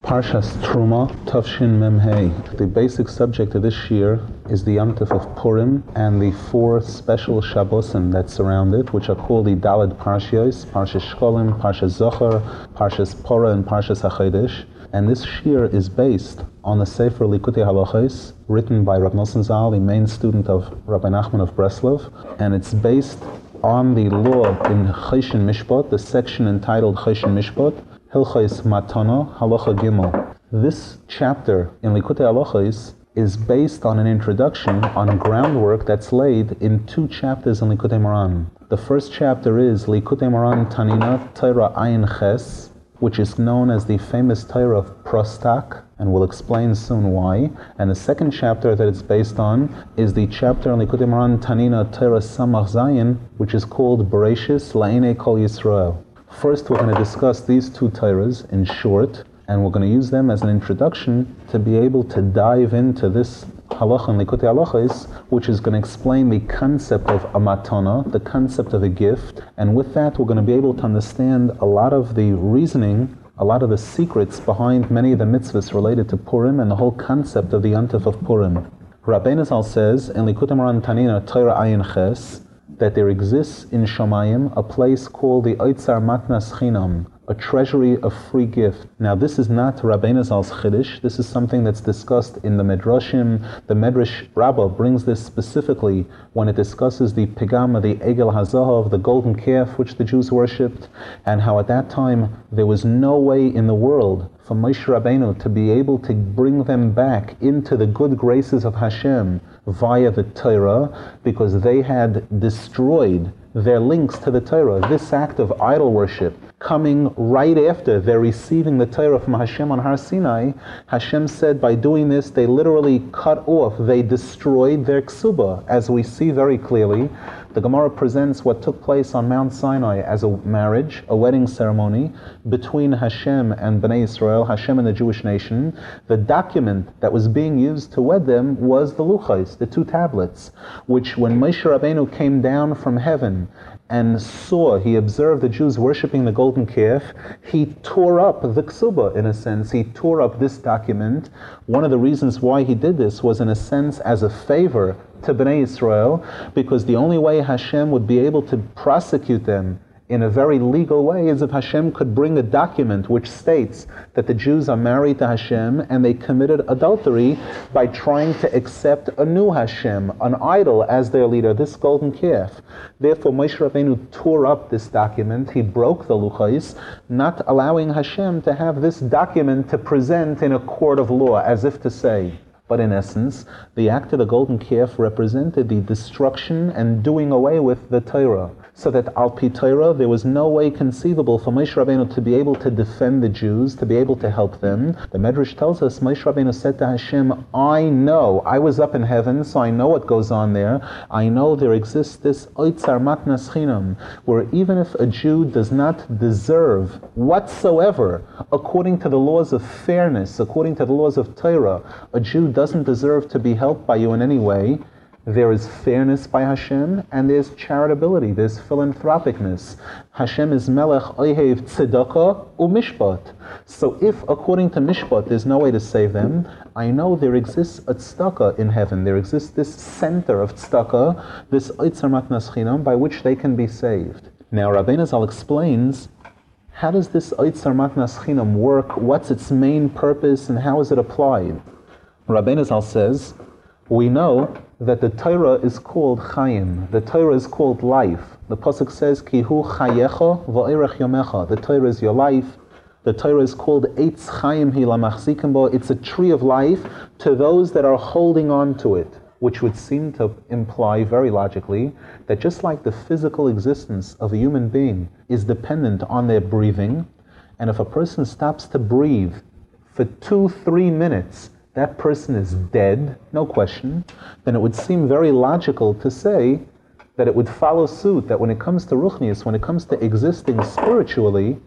Parshas Truma, Tavshin Mem Hey. The basic subject of this year is the Yom Tov of Purim and the four special Shabbosim that surround it, which are called the Daled Parshios, Parshas Shkolim, Parshas Zohar, Parshas Porah, and Parshas HaChodesh. And this shir is based on the Sefer Likutei Halachos, written by Rav Nosson Zal, the main student of Rabbi Nachman of Breslov, and it's based on the law in Choshen Mishpat, the section entitled Choshen Mishpat, Hilchos Matana, Halacha Gimel. This chapter in Likutei Halachos is based on an introduction on groundwork that's laid in two chapters in Likutei Moran. The first chapter is Likutei Moran Tanina Torah Ayin Ches, which is known as the famous Torah of Prostak, and we'll explain soon why. And the second chapter that it's based on is the chapter in Likutei Moran Tanina Torah Samach Zayin, which is called Bereshis La'inei Kol Yisrael. First, we're going to discuss these two Torahs in short, and we're going to use them as an introduction to be able to dive into this halacha in Likutei Halachos, which is going to explain the concept of a matana, the concept of a gift, and with that we're going to be able to understand a lot of the reasoning, a lot of the secrets behind many of the mitzvahs related to Purim and the whole concept of the Yom Tov of Purim. Rabbeinu Zal says in Likutei Moran Tanina Torah Ayin Ches that there exists in Shamayim a place called the Oitzar Matnas Chinam, a treasury of free gift. Now this is not Rabbeinu Zal's Chiddush, this is something that's discussed in the Midrashim. The Medrash Rabbah brings this specifically when it discusses the Pigam of the Egel HaZahav, the golden calf which the Jews worshipped, and how at that time there was no way in the world for Moshe Rabbeinu to be able to bring them back into the good graces of Hashem via the Torah, because they had destroyed their links to the Torah. This act of idol worship coming right after they're receiving the Torah from Hashem on Har Sinai, Hashem said by doing this they literally cut off, they destroyed their ksuba. As we see very clearly, the Gemara presents what took place on Mount Sinai as a marriage, a wedding ceremony between Hashem and Bnei Israel, Hashem and the Jewish nation. The document that was being used to wed them was the Luchos, the two tablets, which when Moshe Rabbeinu came down from heaven and he observed the Jews worshipping the golden calf, he tore up the ksuba, in a sense. He tore up this document. One of the reasons why he did this was, in a sense, as a favor to Bnei Israel, because the only way Hashem would be able to prosecute them in a very legal way is if Hashem could bring a document which states that the Jews are married to Hashem and they committed adultery by trying to accept a new Hashem, an idol, as their leader, this golden calf. Therefore, Moshe Rabbeinu tore up this document. He broke the Luchos, not allowing Hashem to have this document to present in a court of law, as if to say. But in essence, the act of the golden calf represented the destruction and doing away with the Torah. So that al pi Torah, there was no way conceivable for Moshe Rabbeinu to be able to defend the Jews, to be able to help them. The Medrash tells us Moshe Rabbeinu said to Hashem, I know, I was up in heaven, so I know what goes on there. I know there exists this Oitzar Matnas Chinam, where even if a Jew does not deserve whatsoever, according to the laws of fairness, according to the laws of Torah, a Jew doesn't deserve to be helped by you in any way, there is fairness by Hashem, and there's charitability, there's philanthropicness. Hashem is Melech Ohev Tzedakah u'Mishpat. So if, according to Mishpat, there's no way to save them, I know there exists a tzedakah in heaven. There exists this center of tzedakah, this Oitzar Matnas Chinam, by which they can be saved. Now, Rabbeinu Zal explains, how does this Oitzar Matnas Chinam work? What's its main purpose, and how is it applied? Rabbeinu Zal says, we know that the Torah is called Chayim. The Torah is called life. The Pasuk says, Ki hu chayecha va'erech yomecha. The Torah is your life. The Torah is called Eitz Chayim hi lamachzikim bo. It's a tree of life to those that are holding on to it, which would seem to imply very logically that just like the physical existence of a human being is dependent on their breathing, and if a person stops to breathe for 2-3 minutes, that person is dead, no question, then it would seem very logical to say that it would follow suit, that when it comes to Ruchnius, when it comes to existing spiritually,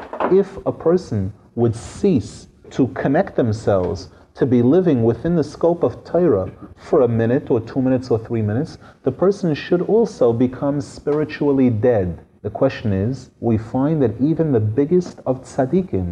if a person would cease to connect themselves to be living within the scope of Torah for a minute or 2 minutes or 3 minutes, the person should also become spiritually dead. The question is, we find that even the biggest of tzaddikim,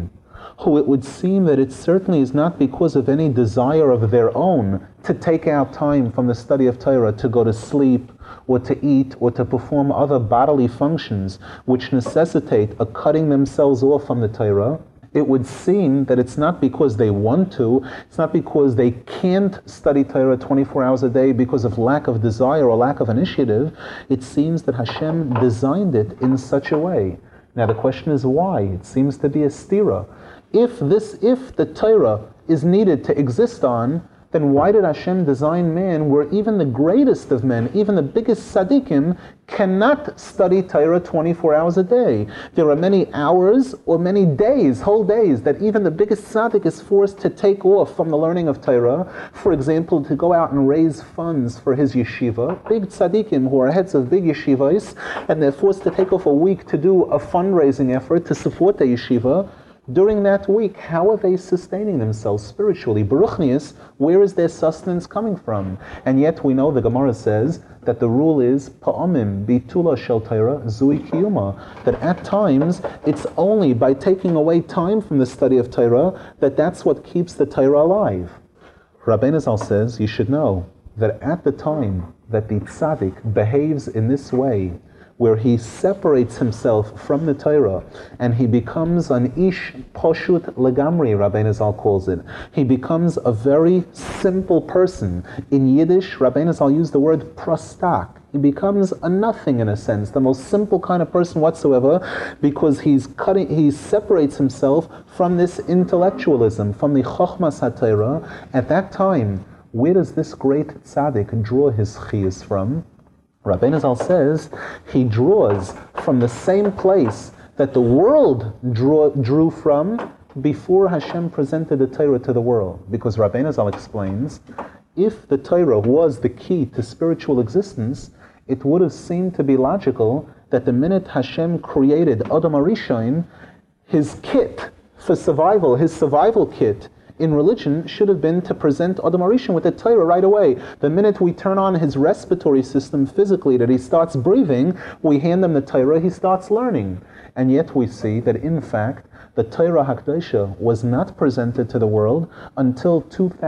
who it would seem that it certainly is not because of any desire of their own to take out time from the study of Torah to go to sleep or to eat or to perform other bodily functions which necessitate a cutting themselves off from the Torah, it would seem that it's not because they want to, it's not because they can't study Torah 24 hours a day because of lack of desire or lack of initiative. It seems that Hashem designed it in such a way. Now the question is why? It seems to be a stira. If the Torah is needed to exist on, then why did Hashem design man where even the greatest of men, even the biggest tzaddikim, cannot study Torah 24 hours a day? There are many hours or many days, whole days, that even the biggest tzaddik is forced to take off from the learning of Torah. For example, to go out and raise funds for his yeshiva. Big tzaddikim who are heads of big yeshivas, and they're forced to take off a week to do a fundraising effort to support the yeshiva. During that week, how are they sustaining themselves spiritually? Baruchnius, where is their sustenance coming from? And yet we know the Gemara says that the rule is pa'amim bitula shel Torah zui kiyuma, that at times it's only by taking away time from the study of Torah that's what keeps the Torah alive. Rabbeinu Zal says you should know that at the time that the tzaddik behaves in this way, where he separates himself from the Torah and he becomes an ish poshut legamri, Rabbeinu Zal calls it. He becomes a very simple person. In Yiddish, Rabbeinu Zal used the word prostak. He becomes a nothing in a sense, the most simple kind of person whatsoever, because he separates himself from this intellectualism, from the chochmas haTorah. At that time, where does this great tzaddik draw his chiyus from? Rabbeinu Zal says he draws from the same place that the world drew from before Hashem presented the Torah to the world. Because Rabbeinu Zal explains, if the Torah was the key to spiritual existence, it would have seemed to be logical that the minute Hashem created Adam HaRishon, his kit for survival, his survival kit in religion should have been to present Adam HaRishon with the Torah right away. The minute we turn on his respiratory system physically, that he starts breathing, we hand him the Torah, he starts learning. And yet we see that in fact, the Torah HaKadosha was not presented to the world until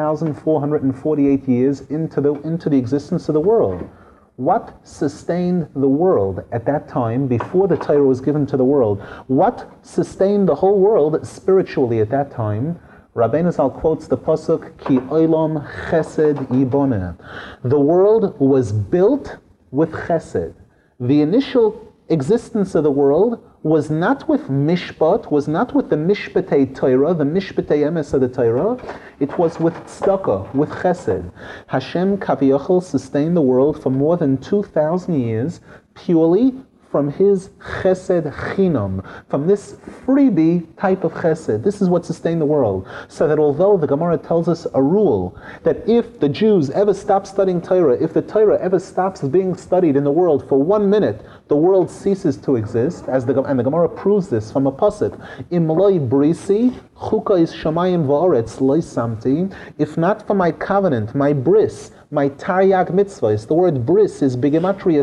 2,448 years into the existence of the world. What sustained the world at that time, before the Torah was given to the world? What sustained the whole world spiritually at that time? Rabbeinu Zal quotes the pasuk, Ki olam chesed yiboneh. The world was built with chesed. The initial existence of the world was not with mishpat, was not with the mishpatei Torah, the mishpatei emes of the Torah. It was with tzedakah, with chesed. Hashem Kaviyachol sustained the world for more than 2,000 years purely from his chesed chinam, from this freebie type of chesed. This is what sustained the world. So that although the Gemara tells us a rule that if the Jews ever stop studying Torah, if the Torah ever stops being studied in the world for 1 minute, the world ceases to exist, and the Gemara proves this from a pasuk, Im loi brisi, chuka is shamayim va'aretz loi samti, if not for my covenant, my bris, my taryag mitzvahs. The word bris is Bigematria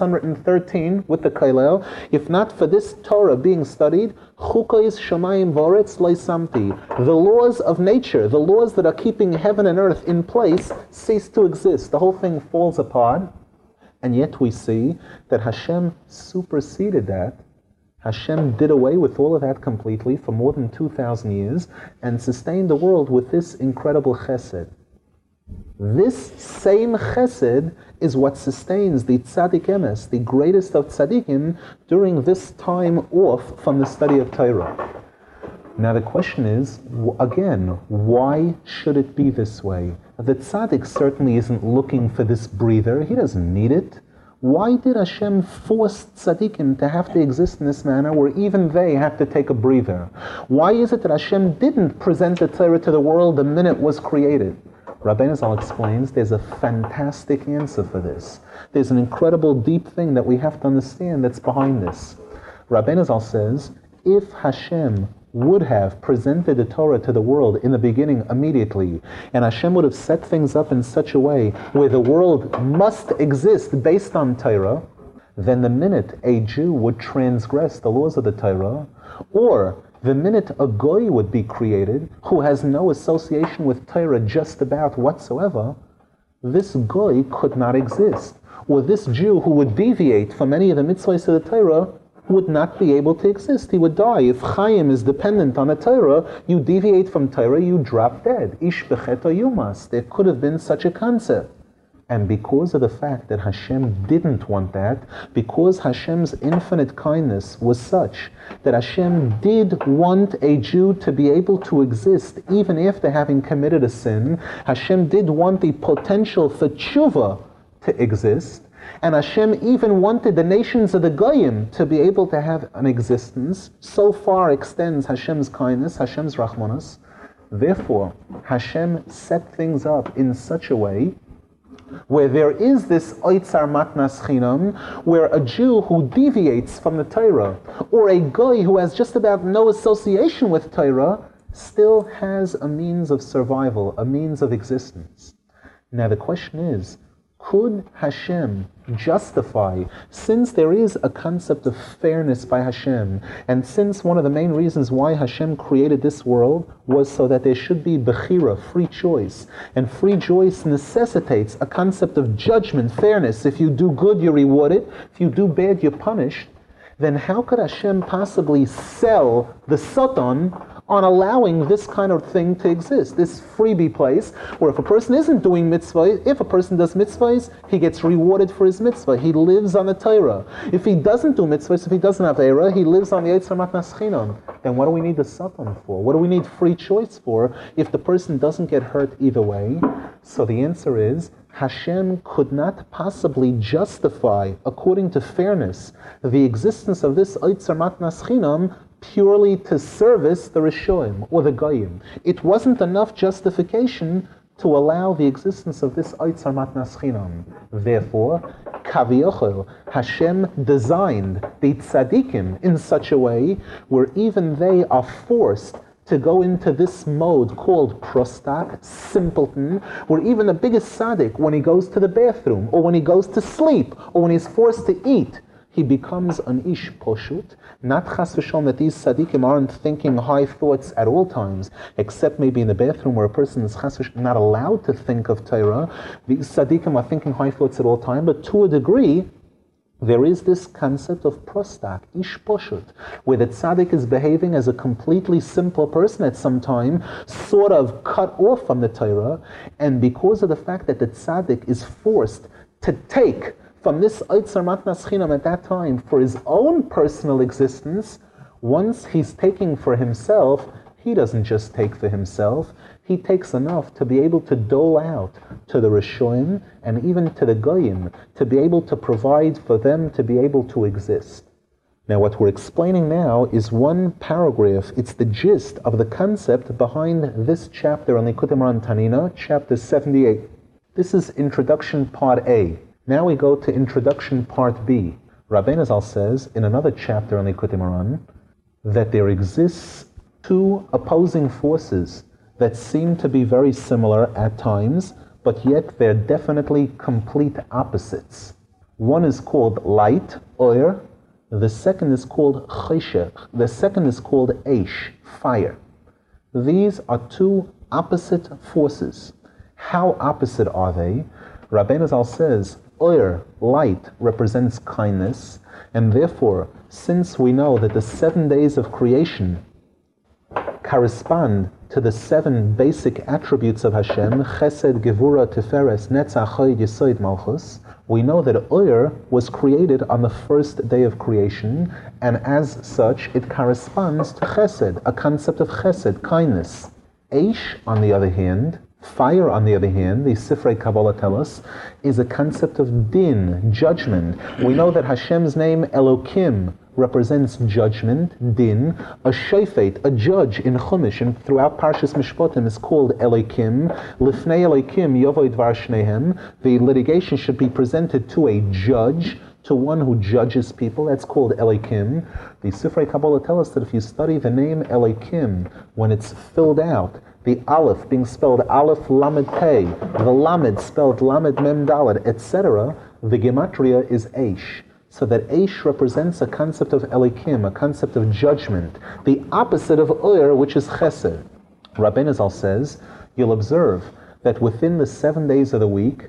613 with the kailel. If not for this Torah being studied, chukais shamayim v'aretz leisamti. The laws of nature, the laws that are keeping heaven and earth in place, cease to exist. The whole thing falls apart. And yet we see that Hashem superseded that. Hashem did away with all of that completely for more than 2,000 years and sustained the world with this incredible chesed. This same chesed is what sustains the tzaddik emes, the greatest of tzaddikim, during this time off from the study of Torah. Now the question is, again, why should it be this way? The tzaddik certainly isn't looking for this breather. He doesn't need it. Why did Hashem force tzaddikim to have to exist in this manner where even they have to take a breather? Why is it that Hashem didn't present the Torah to the world the minute it was created? Rabbeinu Zal explains there's a fantastic answer for this. There's an incredible deep thing that we have to understand that's behind this. Rabbeinu Zal says, if Hashem would have presented the Torah to the world in the beginning immediately, and Hashem would have set things up in such a way where the world must exist based on Torah, then the minute a Jew would transgress the laws of the Torah, or The minute a goy would be created, who has no association with Torah just about whatsoever, this goy could not exist. Or this Jew who would deviate from any of the mitzvahs of the Torah would not be able to exist. He would die. If Chaim is dependent on the Torah, you deviate from Torah, you drop dead. Ish becheto yumas. There could have been such a concept. And because of the fact that Hashem didn't want that, because Hashem's infinite kindness was such that Hashem did want a Jew to be able to exist even after having committed a sin, Hashem did want the potential for tshuva to exist, and Hashem even wanted the nations of the Goyim to be able to have an existence. So far extends Hashem's kindness, Hashem's Rahmanas. Therefore, Hashem set things up in such a way where there is this oitzar matnas chinam, where a Jew who deviates from the Torah, or a guy who has just about no association with Torah, still has a means of survival, a means of existence. Now the question is, could Hashem justify, since there is a concept of fairness by Hashem, and since one of the main reasons why Hashem created this world was so that there should be bechira, free choice, and free choice necessitates a concept of judgment, fairness. If you do good, you're rewarded. If you do bad, you're punished. Then how could Hashem possibly sell the Satan on allowing this kind of thing to exist, this freebie place, where if a person isn't doing mitzvah, if a person does mitzvahs, he gets rewarded for his mitzvah. He lives on the Torah. If he doesn't do mitzvahs, if he doesn't have Torah, he lives on the Yetzer Matnas Chinam. Then what do we need the Satan for? What do we need free choice for if the person doesn't get hurt either way? So the answer is, Hashem could not possibly justify, according to fairness, the existence of this Yetzer Matnas Chinam purely to service the Rishoim or the Goyim. It wasn't enough justification to allow the existence of this Yetzer Matnas Chinam. Therefore, Kaviyachol, Hashem designed the tzaddikim in such a way where even they are forced to go into this mode called prostak, simpleton, where even the biggest tzaddik, when he goes to the bathroom, or when he goes to sleep, or when he's forced to eat, he becomes an ish poshut. Not chas v'shalom that these tzaddikim aren't thinking high thoughts at all times, except maybe in the bathroom where a person is chas v'shalom not allowed to think of Torah. These tzaddikim are thinking high thoughts at all time, but to a degree, there is this concept of prostak, ish poshut, where the tzaddik is behaving as a completely simple person at some time, sort of cut off from the Torah, and because of the fact that the tzaddik is forced to take from this Yetzer Matnas Chinam at that time for his own personal existence, once he's taking for himself, he doesn't just take for himself, he takes enough to be able to dole out to the Rishoim and even to the Goyim, to be able to provide for them to be able to exist. Now what we're explaining now is one paragraph. It's the gist of the concept behind this chapter on Likutei Moharan Tanina, chapter 78. This is introduction part A. Now we go to introduction part B. Rabbeinu Zal says in another chapter on Likutei Moharan that there exists two opposing forces that seem to be very similar at times, but yet they're definitely complete opposites. One is called light, oir. The second is called cheshech. The second is called eish, fire. These are two opposite forces. How opposite are they? Rabbeinu Zal says, oir, light, represents kindness, and therefore, since we know that the 7 days of creation correspond to the 7 basic attributes of Hashem, Chesed, Gevura, Tiferes, Netzach, Chod, Yesod, Malchus, we know that oir was created on the first day of creation, and as such, it corresponds to Chesed, a concept of Chesed, kindness. Eish, on the other hand, fire, on the other hand, the Sifrei Kabbalah tell us, is a concept of din, judgment. We know that Hashem's name, Elokim, represents judgment, din. A shofet, a judge in Chumash and throughout Parshas Mishpatim is called Elokim. Lifnei Elokim yavo dvar shnehem. The litigation should be presented to a judge, to one who judges people. That's called Elokim. The Sifrei Kabbalah tell us that if you study the name Elokim, when it's filled out, the Aleph being spelled Aleph Lamed Pei, the Lamed spelled Lamed Mem Daled, etc., the Gematria is Eish. So that Eish represents a concept of Elikim, a concept of judgment, the opposite of Ur, which is Chesed. Rabbeinu Zal says, you'll observe that within the 7 days of the week,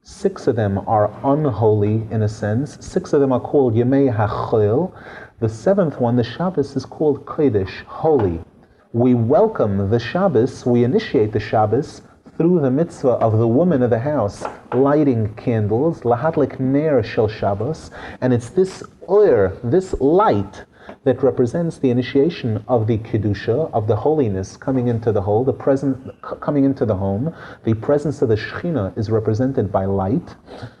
6 of them are unholy in a sense. 6 of them are called Yemei HaChol. The 7th one, the Shabbos, is called Kodesh, holy. We welcome the Shabbos, we initiate the Shabbos through the mitzvah of the woman of the house lighting candles, Lahadlik Ner Shel Shabbos, and it's this oir, this light, that represents the initiation of the Kedusha, of the holiness coming into the whole, coming into the home. The presence of the Shekhinah is represented by light,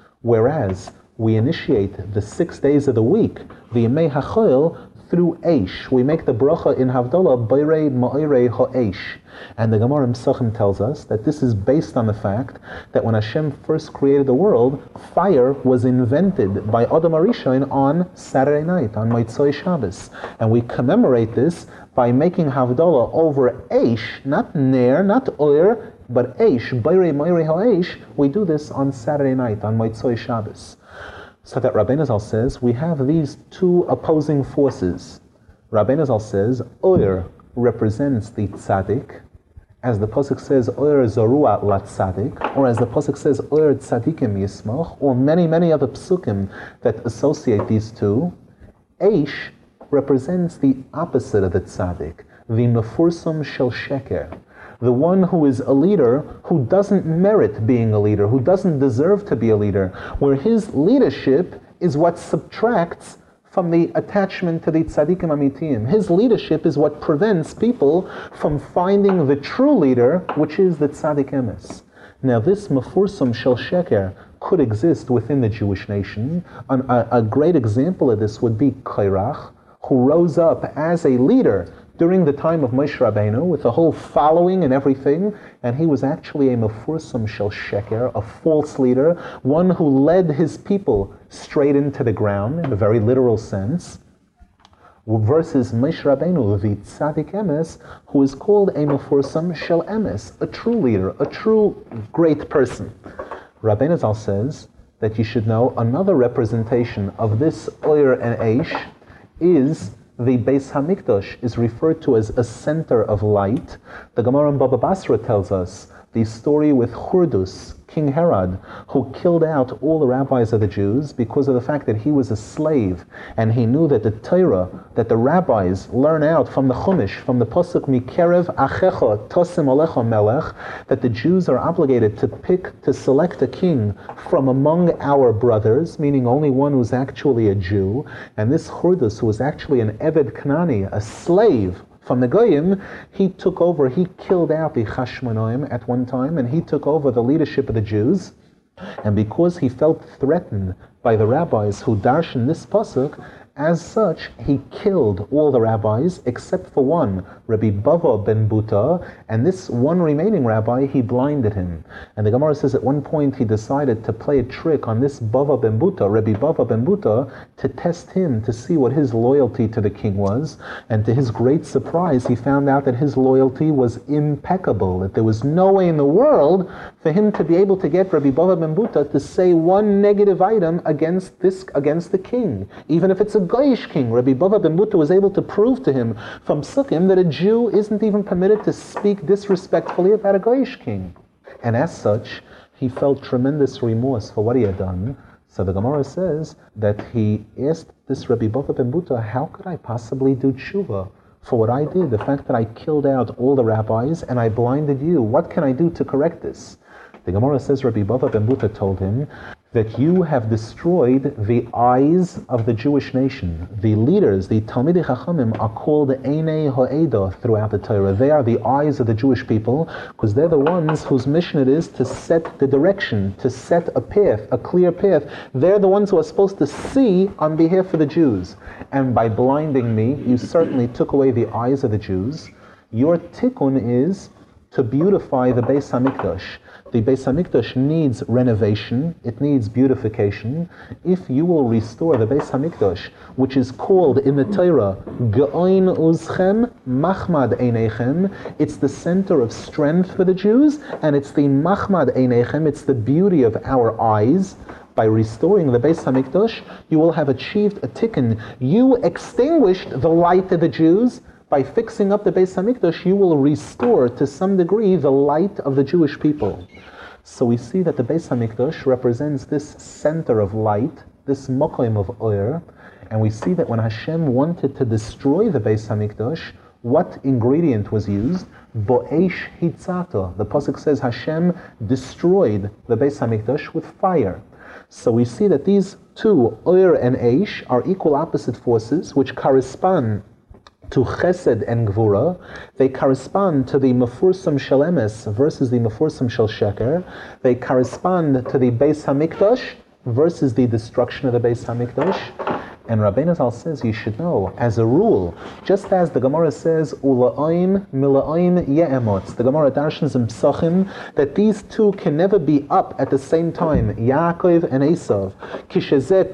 whereas we initiate the 6 days of the week, the Yemei HaChol, through Eish. We make the bracha in Havdalah, Bayrei Ma'irei Ha'Eish. And the Gemara in Pesachim tells us that this is based on the fact that when Hashem first created the world, fire was invented by Adam HaRishon on Saturday night, on Motzei Shabbos. And we commemorate this by making Havdalah over Eish, not Ner, not Oir, but Eish, Bayrei Ma'irei Ha'Eish. We do this on Saturday night, on Motzei Shabbos. So that Rabbeinu Zal says, we have these two opposing forces. Rabbeinu Zal says, Oir represents the tzaddik, as the pasuk says, Oir Zorua la tzaddik, or as the pasuk says, Oir tzaddikim yismach, or many other psukim that associate these two. Eish represents the opposite of the tzaddik, the mefursum shel sheker, the one who is a leader who doesn't merit being a leader, who doesn't deserve to be a leader, where his leadership is what subtracts from the attachment to the tzaddikim amitiyim. His leadership is what prevents people from finding the true leader, which is the tzaddik emes. Now this mefursum shel sheker could exist within the Jewish nation. A great example of this would be Kairach, who rose up as a leader during the time of Moshe Rabbeinu, with the whole following and everything, and he was actually a mefursum shel sheker, a false leader, one who led his people straight into the ground, in a very literal sense, versus Moshe Rabbeinu, the tzaddik emes, who is called a mefursum shel emes, a true leader, a true great person. Rabbeinu Zal says that you should know another representation of this Oir and Eish is the Beis Hamikdash is referred to as a center of light. The Gemara in Baba Basra tells us the story with Hurdus, King Herod, who killed out all the rabbis of the Jews because of the fact that he was a slave, and he knew that the Torah, that the rabbis learn out from the Chumash, from the Pasuk Mikerev Achecha Tosim Alecha Melech, that the Jews are obligated to select a king from among our brothers, meaning only one who's actually a Jew. And this Hurdus, who was actually an Eved Kanani, a slave from the Goyim, he took over, he killed out the Chashmonaim at one time, and he took over the leadership of the Jews. And because he felt threatened by the rabbis who darshan this pasuk, as such, he killed all the rabbis except for one, Rabbi Bava ben Buta, and this one remaining rabbi, he blinded him. And the Gemara says at one point he decided to play a trick on this Bava ben Buta, Rabbi Bava ben Buta, to test him, to see what his loyalty to the king was. And to his great surprise, he found out that his loyalty was impeccable, that there was no way in the world for him to be able to get Rabbi Bava ben Buta to say one negative item against the king, even if it's a Goyish king. Rabbi Bava ben Buta was able to prove to him from Sukkim that a Jew isn't even permitted to speak disrespectfully about a Goyish king. And as such, he felt tremendous remorse for what he had done. So the Gemara says that he asked this Rabbi Bava ben Buta, how could I possibly do tshuva for what I did? The fact that I killed out all the rabbis and I blinded you, what can I do to correct this? The Gemara says Rabbi Bava ben Buta told him that you have destroyed the eyes of the Jewish nation. The leaders, the Talmidei Chachamim, are called Einei Ha'eda throughout the Torah. They are the eyes of the Jewish people because they're the ones whose mission it is to set the direction, to set a path, a clear path. They're the ones who are supposed to see on behalf of the Jews. And by blinding me, you certainly took away the eyes of the Jews. Your tikkun is to beautify the Beis Hamikdash. The Beis Hamikdash needs renovation, it needs beautification. If you will restore the Beis Hamikdash, which is called in the Torah, Ge'oin uzchem machmad einechem, it's the center of strength for the Jews, and it's the machmad einechem, it's the beauty of our eyes. by restoring the Beis Hamikdash, you will have achieved a tikkun. You extinguished the light of the Jews. By fixing up the Beis Hamikdash, you will restore to some degree the light of the Jewish people. So we see that the Beis Hamikdash represents this center of light, this mokoim of oir, and we see that when Hashem wanted to destroy the Beis Hamikdash, what ingredient was used? Bo'esh hitzato. The pasuk says Hashem destroyed the Beis Hamikdash with fire. So we see that these two, oir and eish, are equal opposite forces which correspond to chesed and gvura. They correspond to the mefursam shel emes versus the mefursam shel sheker. They correspond to the Beis Hamikdash versus the destruction of the Beis Hamikdash. And Rabbeinu Zal says, you should know, as a rule, just as the Gemara says, Ula'oim mila'oim ye'emotz, the Gemara darshans in Psachim, that these two can never be up at the same time, Yaakov and Esav. Kishezeh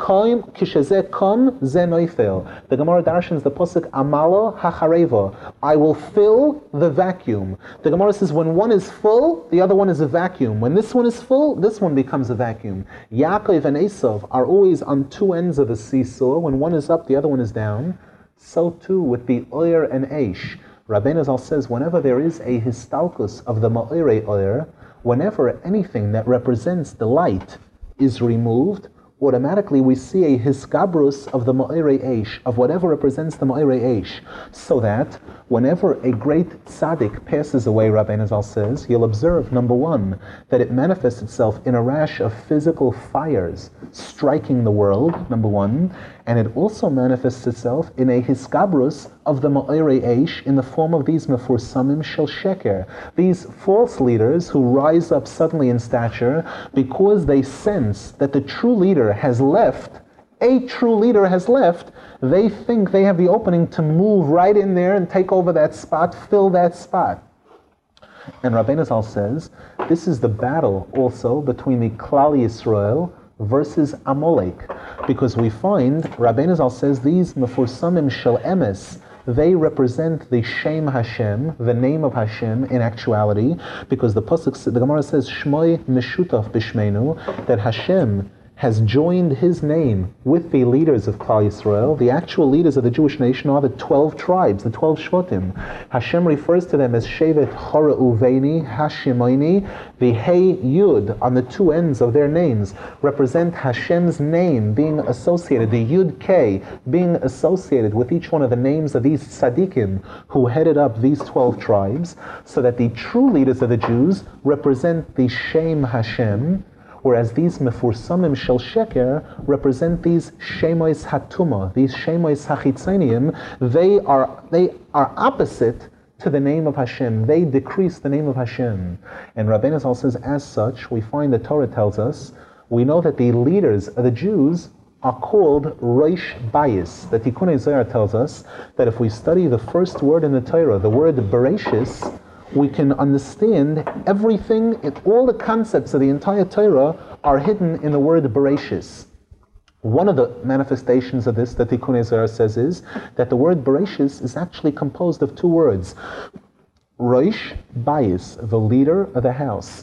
kom, ze noifel. The Gemara darshans the pasuk Amalo hachareva, I will fill the vacuum. The Gemara says, when one is full, the other one is a vacuum. When this one is full, this one becomes a vacuum. Yaakov and Esav are always on two ends of the seesaw. When one is up, the other one is down. So too with the oir and eish. Rabbeinu Zal says, whenever there is a histalkus of the ma'irei oir, whenever anything that represents the light is removed, automatically we see a hiskabrus of the ma'irei eish, of whatever represents the ma'irei eish. So that whenever a great tzaddik passes away, Rabbeinu Zal says, you'll observe, number one, that it manifests itself in a rash of physical fires striking the world, number one, and it also manifests itself in a hiskabrus of the ma'irei eish in the form of these mefursamim shel sheker, these false leaders who rise up suddenly in stature because they sense that the true leader has left, a true leader has left. They think they have the opening to move right in there and take over that spot, fill that spot. And Rabbeinu Zal says, this is the battle also between the Klal Yisrael versus Amalek, because we find, Rabbeinu Zal says, these mefursamim shel emes, they represent the Shem Hashem, the name of Hashem in actuality, because the pasuk, the Gemara says, Shmoi meshutaf bishmeinu, that Hashem has joined his name with the leaders of Klal Yisrael. The actual leaders of the Jewish nation are the 12 tribes, the 12 Shvatim. Hashem refers to them as Shevet Chora Uveini Hashimoini. The Hey Yud on the two ends of their names represent Hashem's name being associated, the Yud K being associated with each one of the names of these tzaddikim who headed up these 12 tribes, so that the true leaders of the Jews represent the Shem Hashem, whereas these mefursamim shel sheker represent these shemois hatuma, these shemois hachitzonium. They are opposite to the name of Hashem. They decrease the name of Hashem. And Rabbeinu Zal says, as such, we find the Torah tells us, we know that the leaders of the Jews are called Rosh Bayis. The Tikkunei Zohar tells us that if we study the first word in the Torah, the word Bereshis, we can understand everything, all the concepts of the entire Torah are hidden in the word Bereshis. One of the manifestations of this that Tikkunei Zohar says is that the word Bereshis is actually composed of two words. Rosh Bayis, the leader of the house.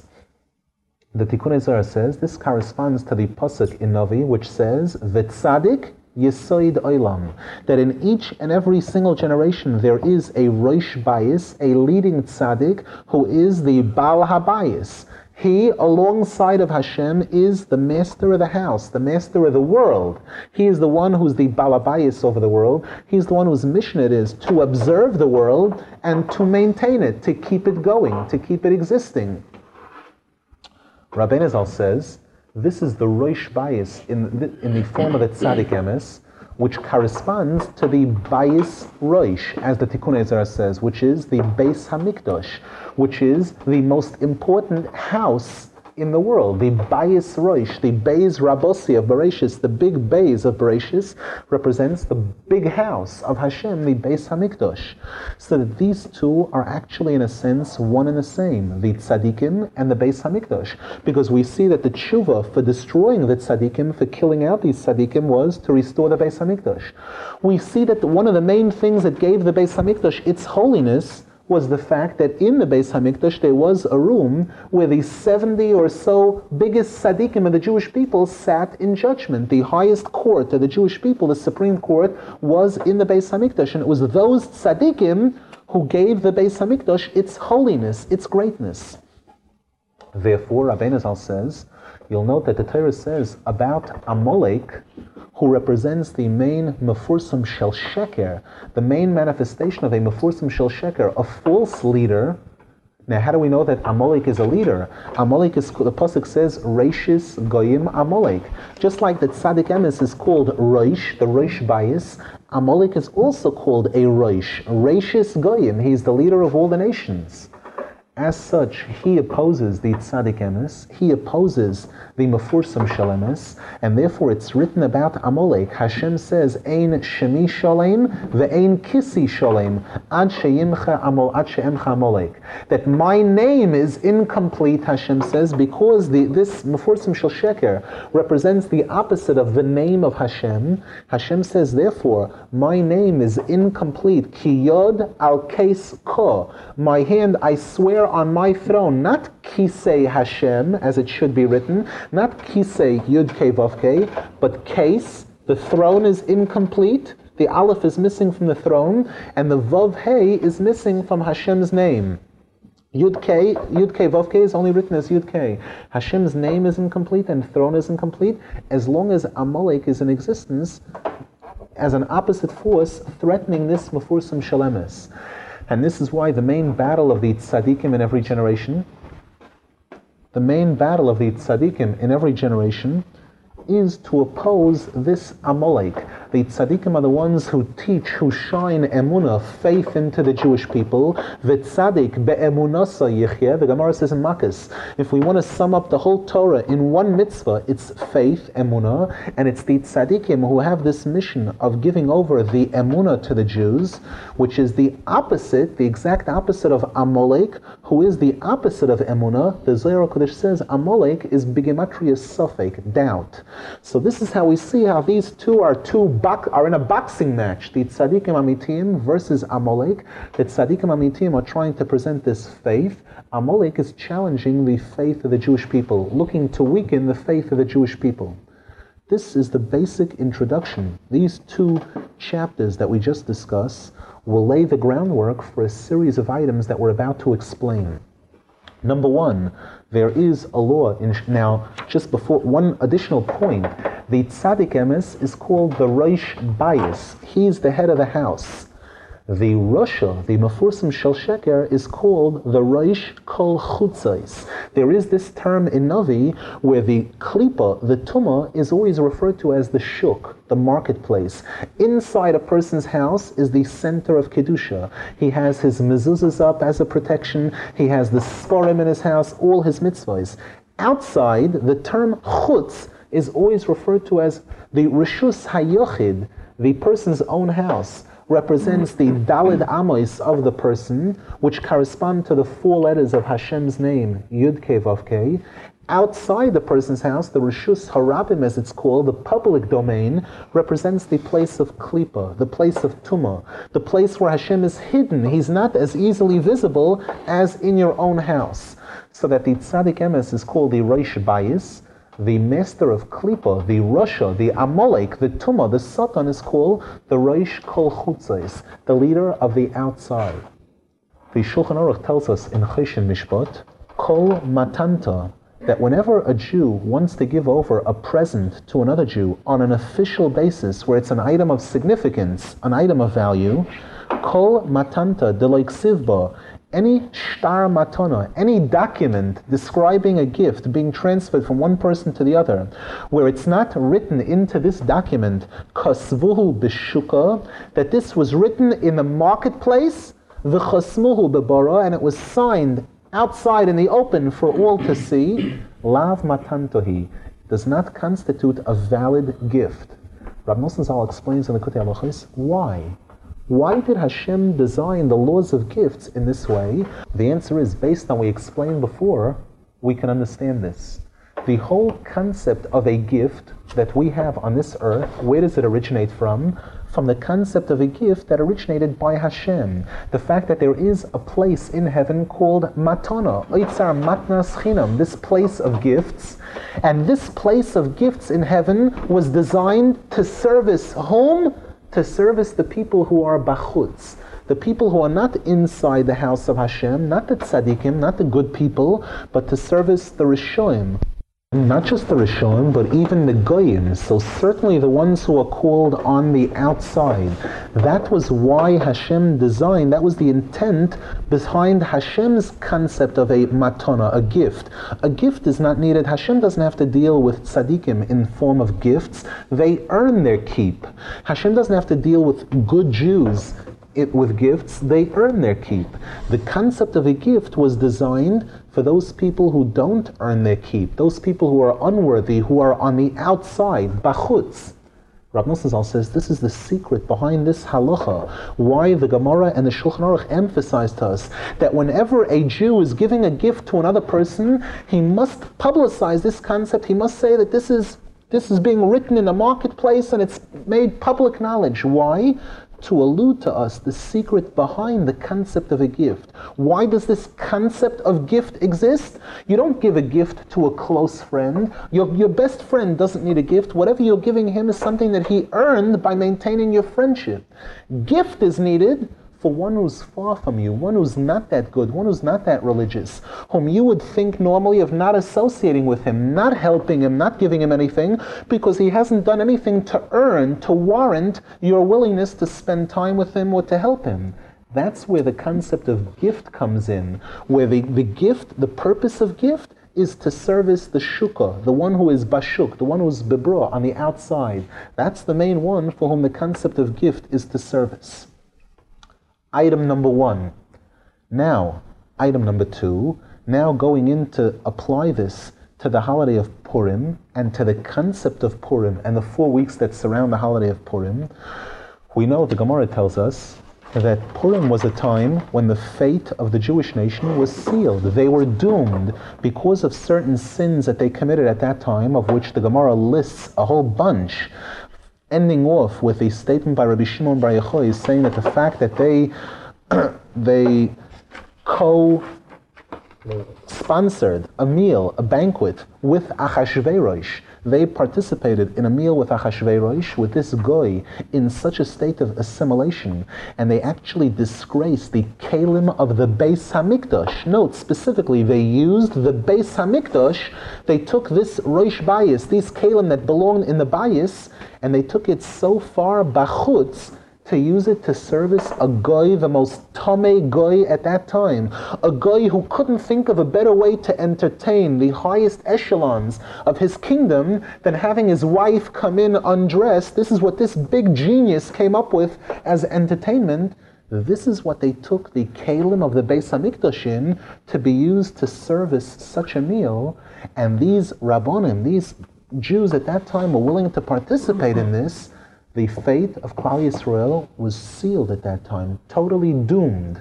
The Tikkunei Zohar says this corresponds to the pasuk in Navi, which says, V'tzadik Yesoid Olam, that in each and every single generation there is a Rosh Bayis, a leading tzaddik, who is the Baal HaBayis. He, alongside of Hashem, is the master of the house, the master of the world. He is the one who's the Baal HaBayis over the world. He's the one whose mission it is to observe the world and to maintain it, to keep it going, to keep it existing. Rabbeinu Zal says, this is the Rosh Bayis in the form of the Tzaddik Emes, which corresponds to the Bayis Rosh, as the Tikkunei Zohar says, which is the Beis Hamikdash, which is the most important house in the world. The Bayis Rosh, the Beis Rabosi of Bereshis, the big Beis of Bereshis, represents the big house of Hashem, the Beis Hamikdash. So that these two are actually, in a sense, one and the same, the Tzaddikim and the Beis Hamikdash. Because we see that the tshuva for destroying the Tzaddikim, for killing out these Tzaddikim, was to restore the Beis Hamikdash. We see that one of the main things that gave the Beis Hamikdash its holiness was the fact that in the Beis HaMikdash there was a room where the 70 or so biggest tzaddikim of the Jewish people sat in judgment. The highest court of the Jewish people, the Supreme Court, was in the Beis HaMikdash, and it was those tzaddikim who gave the Beis HaMikdash its holiness, its greatness. Therefore, Rabbeinu Zal says, you'll note that the Torah says about Amalek, who represents the main Mefursum Shel Sheker, the main manifestation of a Mefursum Shel Sheker, a false leader. Now, how do we know that Amalek is a leader? Amalek is, the pasuk says, Reishis Goyim Amalek. Just like the Tzaddik Emes is called Roish, the Roish Bayis, Amalek is also called a Roish, Reishis Goyim. He's the leader of all the nations. As such, he opposes the Tzaddik Emes, he opposes the Mefursum Shel Emes, and therefore it's written about Amalek. Hashem says, Ein Shemi Shalem, ve'ein Kisi Shalem, ad she'emcha Amalek. That my name is incomplete, Hashem says, because this Mefursum Shel Sheker represents the opposite of the name of Hashem. Hashem says, therefore, my name is incomplete. Ki yod al kes ko. My hand, I swear on my throne, not Kisei Hashem, as it should be written, not Kisei Yud Kei Vav Kei, but Case, the throne is incomplete, the Aleph is missing from the throne, and the Vav Hei is missing from Hashem's name. Yud Kei Vav Kei is only written as Yud Kei. Hashem's name is incomplete and throne is incomplete as long as Amalek is in existence as an opposite force threatening this Mefursum Shel Emes. And this is why the main battle of the tzaddikim in every generation, is to oppose this Amalek. The tzaddikim are the ones who teach, who shine emunah, faith into the Jewish people. V'tzadik be'emunasa yichyeh. The Gemara says in Makkas, if we want to sum up the whole Torah in one mitzvah, it's faith, emunah, and it's the tzaddikim who have this mission of giving over the emunah to the Jews, which is the opposite, the exact opposite of Amalek, who is the opposite of emunah. The Zohar HaKadosh says Amalek is bigematria safek, doubt. So this is how we see how these two are in a boxing match. The Tzaddikim Amitim versus Amalek. The Tzaddikim Amitim are trying to present this faith. Amalek is challenging the faith of the Jewish people, looking to weaken the faith of the Jewish people. This is the basic introduction. These two chapters that we just discussed will lay the groundwork for a series of items that we're about to explain. Number one, there is a law. Now, just before, one additional point. The Tzaddik Emes is called the Roish Bayis. He's the head of the house. The Rasha, the Mefursum Shel Sheker, is called the Roish Kol Chutzais. There is this term in Navi where the Klipa, the Tumah, is always referred to as the Shuk, the marketplace. Inside a person's house is the center of Kedusha. He has his mezuzahs up as a protection. He has the Sforim in his house, all his mitzvahs. Outside, the term Chutz is always referred to as the Rishus HaYochid, the person's own house. Represents the Dalid Amos of the person, which correspond to the four letters of Hashem's name, Yud Kei Vav Kei. Outside the person's house, the Rishus Harabim, as it's called, the public domain, represents the place of Klipa, the place of Tumah, the place where Hashem is hidden. He's not as easily visible as in your own house. So that the Tzaddik Emes is called the Roish Bayis. The master of Klipa, the Rasha, the Amalek, the Tumah, the Satan is called the Roish Kol Chutzais, the leader of the outside. The Shulchan Aruch tells us in Choshen Mishpat, Kol Matanta, that whenever a Jew wants to give over a present to another Jew on an official basis, where it's an item of significance, an item of value, Kol Matanta Deloik Sivba, any shtar matana, any document describing a gift being transferred from one person to the other, where it's not written into this document, kasvuhu b'shuka, that this was written in the marketplace, v'chasmuhu b'bara, and it was signed outside in the open for all to see, lav matantohi, does not constitute a valid gift. Rav Nosson Zal explains in the Kutei Halachos why. Why did Hashem design the laws of gifts in this way? The answer is, based on what we explained before, we can understand this. The whole concept of a gift that we have on this earth, where does it originate from? from the concept of a gift that originated by Hashem. The fact that there is a place in heaven called Matana, Oitzar Matnas Chinam, this place of gifts. And this place of gifts in heaven was designed to service whom? To service the people who are Bachutz. The people who are not inside the house of Hashem, not the tzaddikim, not the good people, but to service the Rishoim. Not just the Rishonim, but even the Goyim, so certainly the ones who are called on the outside. That was why Hashem designed, that was the intent behind Hashem's concept of a matana, a gift. A gift is not needed. Hashem doesn't have to deal with tzaddikim in form of gifts. They earn their keep. Hashem doesn't have to deal with good Jews with gifts. They earn their keep. The concept of a gift was designed for those people who don't earn their keep, those people who are unworthy, who are on the outside, bachutz. Rav Nosson Zal says this is the secret behind this halacha, why the Gemara and the Shulchan Aruch emphasize to us that whenever a Jew is giving a gift to another person, he must publicize this concept. He must say that this is being written in the marketplace and it's made public knowledge. Why? To allude to us the secret behind the concept of a gift. Why does this concept of gift exist? You don't give a gift to a close friend. Your best friend doesn't need a gift. Whatever you're giving him is something that he earned by maintaining your friendship. Gift is needed for one who's far from you, one who's not that good, one who's not that religious, whom you would think normally of not associating with him, not helping him, not giving him anything, because he hasn't done anything to earn, to warrant your willingness to spend time with him or to help him. That's where the concept of gift comes in, where the gift, the purpose of gift, is to service the shukah, the one who is bashuk, the one who is bibra, on the outside. That's the main one for whom the concept of gift is to service. Item number one. Now, item number two, now going in to apply this to the holiday of Purim and to the concept of Purim and the 4 weeks that surround the holiday of Purim, we know the Gemara tells us that Purim was a time when the fate of the Jewish nation was sealed. They were doomed because of certain sins that they committed at that time, of which the Gemara lists a whole bunch, ending off with a statement by Rabbi Shimon Bar Yochai saying that the fact that they co-sponsored a meal, a banquet with Achashverosh, they participated in a meal with Achashverosh, with this goy, in such a state of assimilation, and they actually disgraced the kelim of the Beis Hamikdash. Note specifically, they used the Beis Hamikdash. They took this Rosh Bayis, these kelim that belonged in the Bayis, and they took it so far bachutz to use it to service a goy, the most tamei goy at that time, a goy who couldn't think of a better way to entertain the highest echelons of his kingdom than having his wife come in undressed. This is what this big genius came up with as entertainment. This is what they took the kelim of the Beis Hamikdash in to be used to service such a meal, and these Rabbonim, these Jews at that time were willing to participate in this. The fate of Klal Yisrael was sealed at that time, totally doomed.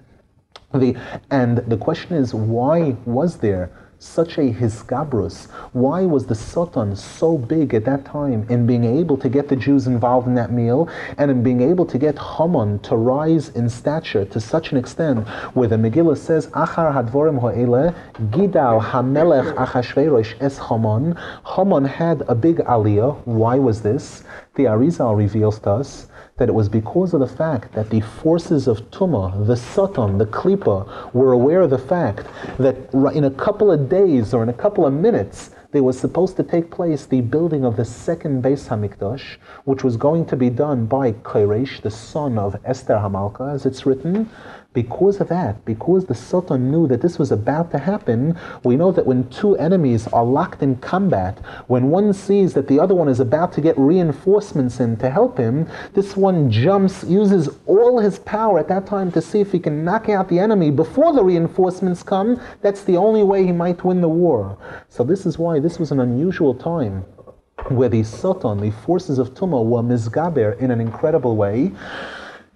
And the question is, why was there such a hiskabrus? Why was the Satan so big at that time in being able to get the Jews involved in that meal and in being able to get Haman to rise in stature to such an extent where the Megillah says, Achar hadvorim ha'eleh, Gidal hamelech Achashverosh es Haman. Haman had a big aliyah. Why was this? The Arizal reveals to us that it was because of the fact that the forces of Tumah, the Satan, the Klippa, were aware of the fact that in a couple of days or in a couple of minutes, there was supposed to take place the building of the second Beis Hamikdash, which was going to be done by Koresh, the son of Esther Hamalka, as it's written. Because of that, because the Satan knew that this was about to happen, we know that when two enemies are locked in combat, when one sees that the other one is about to get reinforcements in to help him, this one jumps, uses all his power at that time to see if he can knock out the enemy before the reinforcements come. That's the only way he might win the war. So this is why this was an unusual time where the Satan, the forces of Tumah, were mizgaber in an incredible way.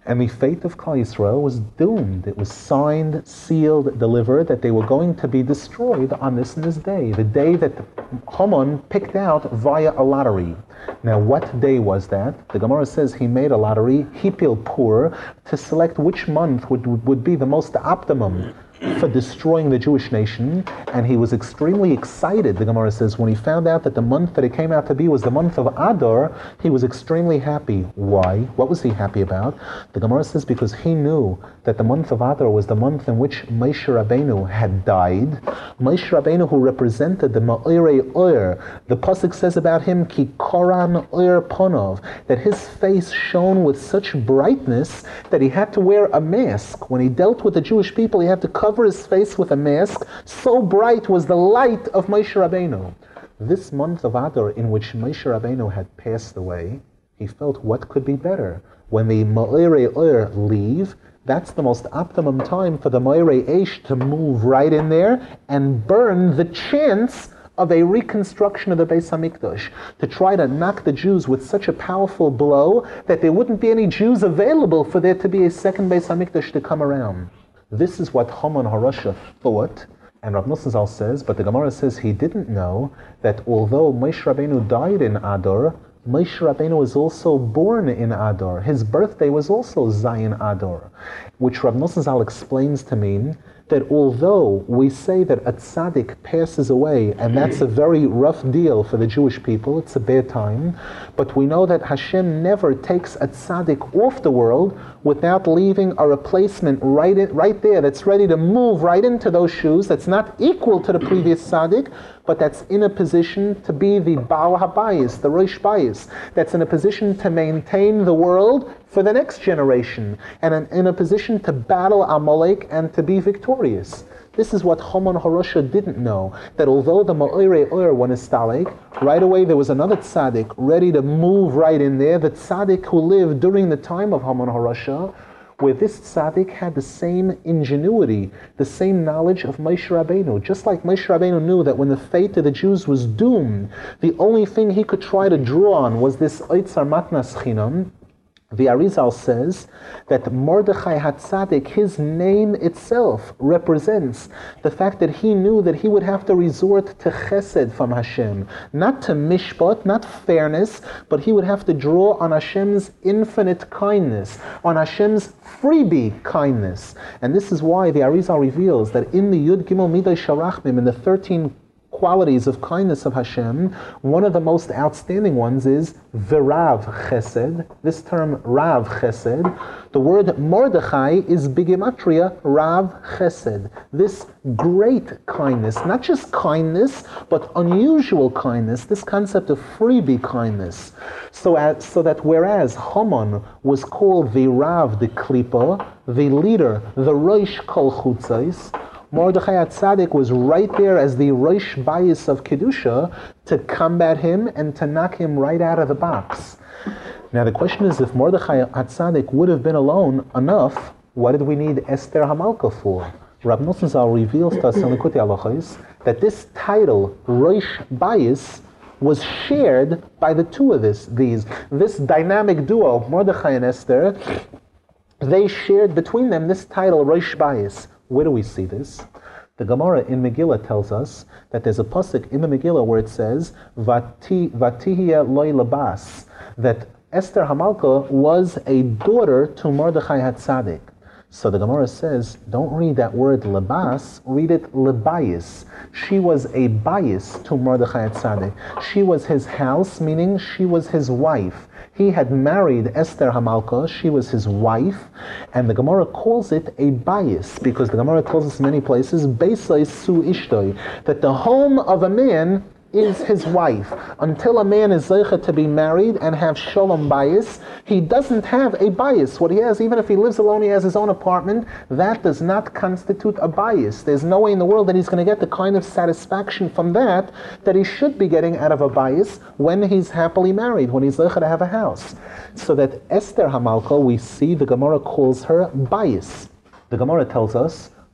And the fate of Klal Yisrael was doomed. It was signed, sealed, delivered that they were going to be destroyed on this and this day, the day that Haman picked out via a lottery. Now, what day was that? The Gemara says he made a lottery, Hipil Pur, to select which month would be the most optimum for destroying the Jewish nation, and he was extremely excited, the Gemara says, when he found out that the month that it came out to be was the month of Adar. He was extremely happy. Why? What was he happy about? The Gemara says because he knew that the month of Adar was the month in which Moshe Rabbeinu had died. Moshe Rabbeinu, who represented the Ma'irei Oyer, the Pasuk says about him, Ki Koran Oyer Ponov, that his face shone with such brightness that he had to wear a mask. When he dealt with the Jewish people, he had to cover his face with a mask. So bright was the light of Moshe Rabbeinu. This month of Adar, in which Moshe Rabbeinu had passed away, he felt what could be better. When the Ma'irei Oyer leave, that's the most optimum time for the Ma'irei Eish to move right in there and burn the chance of a reconstruction of the Beis HaMikdash, to try to knock the Jews with such a powerful blow that there wouldn't be any Jews available for there to be a second Beis HaMikdash to come around. This is what Haman HaRasha thought, and Rav Nosson Zal says, but the Gemara says he didn't know that although Moshe Rabbeinu died in Adar, Moshe Rabbeinu was also born in Adar. His birthday was also Zayin Adar, which Rav Nosson Zal explains to mean that although we say that a tzaddik passes away, and that's a very rough deal for the Jewish people, it's a bad time, but we know that Hashem never takes a tzaddik off the world without leaving a replacement right there that's ready to move right into those shoes, that's not equal to the previous tzaddik, but that's in a position to be the Baal HaBayis, the Rosh Bayis, that's in a position to maintain the world for the next generation, and in a position to battle Amalek and to be victorious. This is what Haman HaRasha didn't know, that although the Ma'irei Oyer were Nistalek, right away there was another tzaddik ready to move right in there, the tzaddik who lived during the time of Haman HaRasha, where this tzaddik had the same ingenuity, the same knowledge of Moshe Rabbeinu. Just like Moshe Rabbeinu knew that when the fate of the Jews was doomed, the only thing he could try to draw on was this Oitzar Matnas Chinam. The Arizal says that Mordechai HaTzadik, his name itself represents the fact that he knew that he would have to resort to chesed from Hashem, not to mishpat, not fairness, but he would have to draw on Hashem's infinite kindness, on Hashem's freebie kindness. And this is why the Arizal reveals that in the Yud Gimel Midai Sharachmim, in the 13 qualities of kindness of Hashem, one of the most outstanding ones is V'Rav Chesed. This term Rav Chesed, the word Mordechai is bigematria Rav Chesed. This great kindness, not just kindness, but unusual kindness, this concept of freebie kindness. So that whereas Haman was called the Rav, the Klipa, the leader, the Rosh Kol Chutzais, Mordechai HaTzadik was right there as the Rosh Bayis of Kedusha to combat him and to knock him right out of the box. Now the question is, if Mordechai HaTzadik would have been alone enough, what did we need Esther HaMalka for? Rav Nosson Zal reveals to us in Likutei Halachos that this title, Rosh Bayis, was shared by the two of this dynamic duo, Mordechai and Esther. They shared between them this title, Rosh Bayis. Where do we see this? The Gemara in Megillah tells us that there's a pasuk in the Megillah where it says, Vatihya loy labas, that Esther Hamalka was a daughter to Mordechai HaTzadik. So the Gemara says, don't read that word labas, read it lebayis. She was a bias to Mordechai HaTzadik. She was his house, meaning she was his wife. He had married Esther Hamalka, she was his wife, and the Gemara calls it a bias, because the Gemara tells us in many places, Beisai su ishtoi, that the home of a man is his wife. Until a man is zeicha to be married and have shalom bias, he doesn't have a bias. What he has, even if he lives alone, he has his own apartment, that does not constitute a bias. There's no way in the world that he's going to get the kind of satisfaction from that he should be getting out of a bias when he's happily married, when he's zeicha to have a house. So that Esther Hamalka, we see the Gemara calls her bias. The Gemara tells us,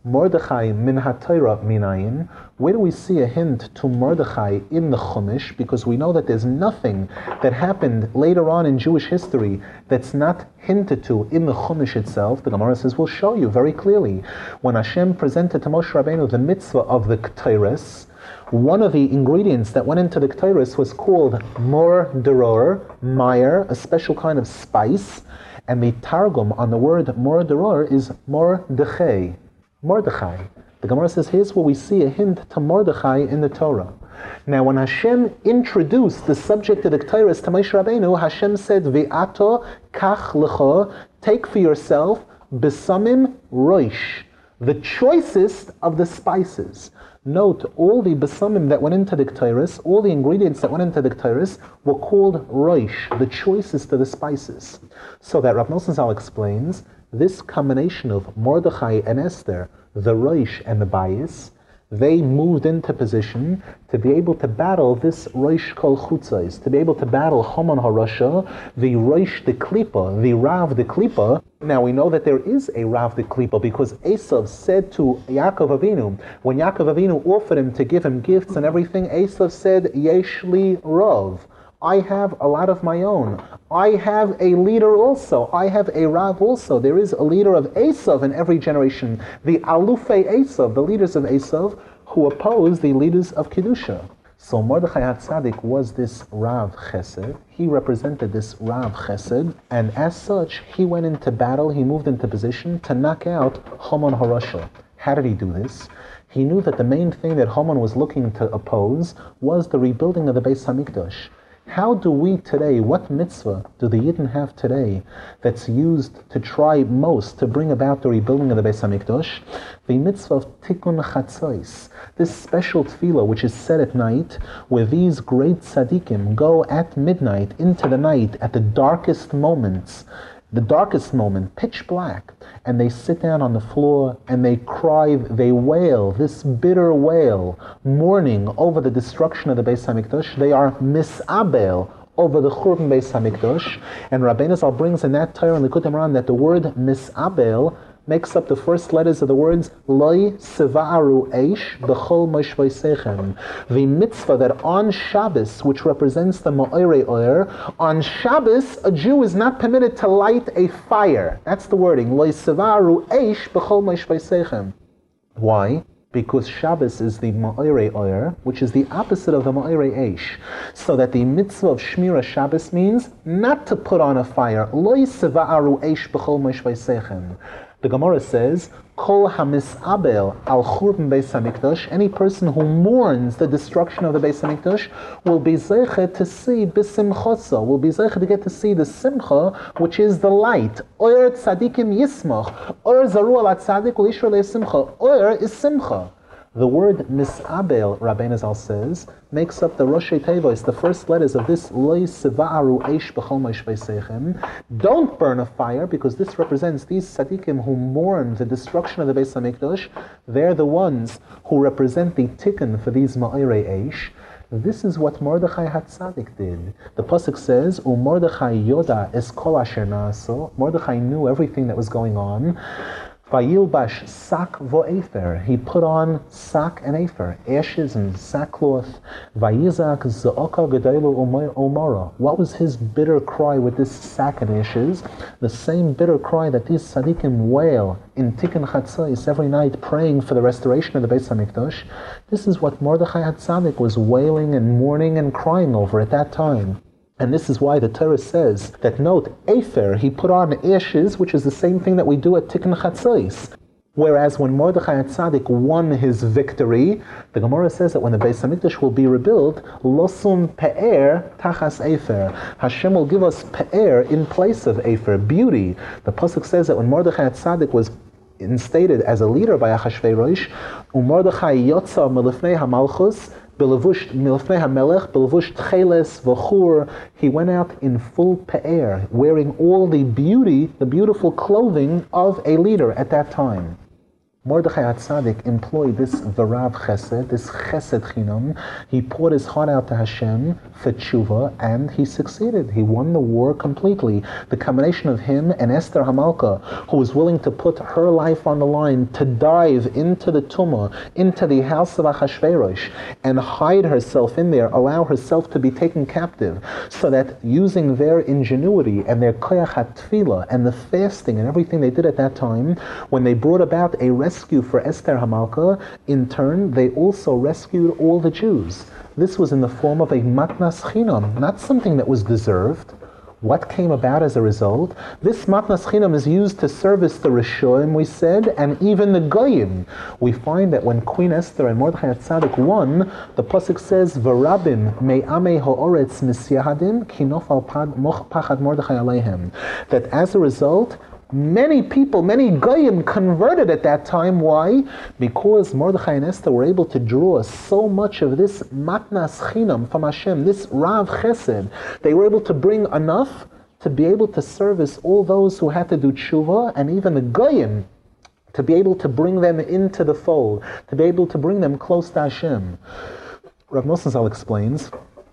Mordechai min ha-Torah minayin. Where do we see a hint to Mordechai in the Chumash? Because we know that there's nothing that happened later on in Jewish history that's not hinted to in the Chumash itself. The Gemara says, we'll show you very clearly. When Hashem presented to Moshe Rabbeinu the mitzvah of the Ketores, one of the ingredients that went into the Ketores was called mor deror, mire, a special kind of spice. And the Targum on the word mor deror is Mordechai. Mordechai. The Gemara says, here's where we see a hint to Mordechai in the Torah. Now, when Hashem introduced the subject of the Ketores to Moshe Rabbeinu, Hashem said, Ve'ato kach lecha, take for yourself, besamim roish, the choicest of the spices. Note, all the besamim that went into the Ketores, all the ingredients that went into the Ketores were called roish, the choicest of the spices. So that Rav Nosson Zal explains, this combination of Mordechai and Esther, the Roish and the Bayis, they moved into position to be able to battle this Roish Kol Chutzais, to be able to battle Haman HaRasha, the Roish de Klipa, the Rav de Klipa. Now we know that there is a Rav de Klipa because Esav said to Yaakov Avinu, when Yaakov Avinu offered him to give him gifts and everything, Esav said, Yesh li Rav. I have a lot of my own. I have a leader also. I have a Rav also. There is a leader of Esav in every generation. The Alufei Esav, the leaders of Esav, who oppose the leaders of Kedusha. So Mordechai HaTzadik was this Rav Chesed. He represented this Rav Chesed, and as such, he went into battle, he moved into position to knock out Haman HaRasha. How did he do this? He knew that the main thing that Haman was looking to oppose was the rebuilding of the Beis HaMikdash. How do we today, what mitzvah do the Yidden have today that's used to try most to bring about the rebuilding of the Beis HaMikdash? The mitzvah of Tikkun Chatzos, this special tefillah which is said at night, where these great tzaddikim go at midnight into the night at the darkest moment, pitch black, and they sit down on the floor and they cry, they wail, this bitter wail, mourning over the destruction of the Beis HaMikdash. They are misabel over the Churban Beis HaMikdash. And Rabbeinu Zal brings in that Torah in Likutei Moharan that the word misabel makes up the first letters of the words Loi Seva'aru Eish B'chol Moshvaisechem. The mitzvah that on Shabbos, which represents the Ma'orei Oyer, on Shabbos a Jew is not permitted to light a fire. That's the wording. Loi Seva'aru Eish B'chol Moshvaisechem. Why? Because Shabbos is the Ma'orei Oyer, which is the opposite of the Ma'orei Eish. So that the mitzvah of Shmira Shabbos means not to put on a fire. Loi Seva'aru Eish B'chol Moshvaisechem. The Gemara says, Kol hamisabel al churban Beis HaMikdash, any person who mourns the destruction of the Beis HaMikdash will be zeichet to see bisimchotza, will be zeichet to get to see the simcha, which is the light. Oyer tzadikim yismach, oyer zaru al tzadik u'ishra le simcha. Oyer is simcha. The word misabel, Rabbeinu Zal says, makes up the Roshei Tevos, the first letters of this Loi Seva'aru Eish B'chol Moshvaisechem. Don't burn a fire, because this represents these tzaddikim who mourn the destruction of the Beis HaMikdash. They're the ones who represent the tikkun for these Ma'orei Eish. This is what Mordechai HaTzadik did. The pasuk says, "Mordechai yoda es kol asher na'aso." Mordechai knew everything that was going on. Vayilbash sak vo'efer. He put on sak and efer, ashes and sackcloth. Vayizak za'oka gedailu umara. What was his bitter cry with this sack and ashes? The same bitter cry that these tzaddikim wail in Tikkun Chatzos every night, praying for the restoration of the Beis HaMikdash. This is what Mordechai HaTzadik was wailing and mourning and crying over at that time. And this is why the Torah says that, note, Efer, he put on ashes, which is the same thing that we do at Tikkun Chatzos. Whereas when Mordechai HaTzadik won his victory, the Gemara says that when the Beis HaMikdash will be rebuilt, Losum Pe'er Tachas Efer. Hashem will give us Pe'er in place of Efer, beauty. The pasuk says that when Mordechai HaTzadik was instated as a leader by Achashverosh, Mordechai Yotza Melifnei HaMalchus, he went out in full pe'er, wearing all the beauty, the beautiful clothing of a leader at that time. Mordechai HaTzadik employed this Varav Chesed, this Chesed Chinam. He poured his heart out to Hashem for tshuva, and he succeeded. He won the war completely. The combination of him and Esther Hamalka, who was willing to put her life on the line to dive into the Tumah, into the house of Achashverosh, and hide herself in there, allow herself to be taken captive, so that using their ingenuity and their koyach hatfila and the fasting and everything they did at that time, when they brought about a rescue for Esther Hamalka, in turn, they also rescued all the Jews. This was in the form of a matnas chinam, not something that was deserved. What came about as a result? This matnas chinam is used to service the Rishonim, we said, and even the Goyim. We find that when Queen Esther and Mordechai HaTzadik won, the pasuk says, "V'rabim me'amei ha'oretz misyahadim ki nofal pachad Mordechai aleihem." That as a result, many people, many Goyim converted at that time. Why? Because Mordechai and Esther were able to draw so much of this matnas chinam from Hashem, this Rav Chesed. They were able to bring enough to be able to service all those who had to do tshuva, and even the Goyim, to be able to bring them into the fold, to be able to bring them close to Hashem. Rav Nosson Zal explains,